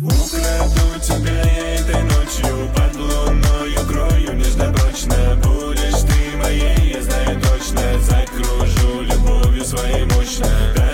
Украду тебя я этой ночью, под луною крою нежно-прочно. Будешь ты моей, я знаю точно. Закружу любовью своей мощно.